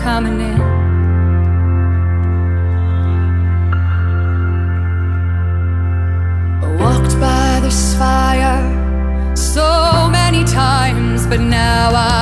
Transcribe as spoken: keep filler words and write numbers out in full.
coming in. I walked by this fire so many times, but now I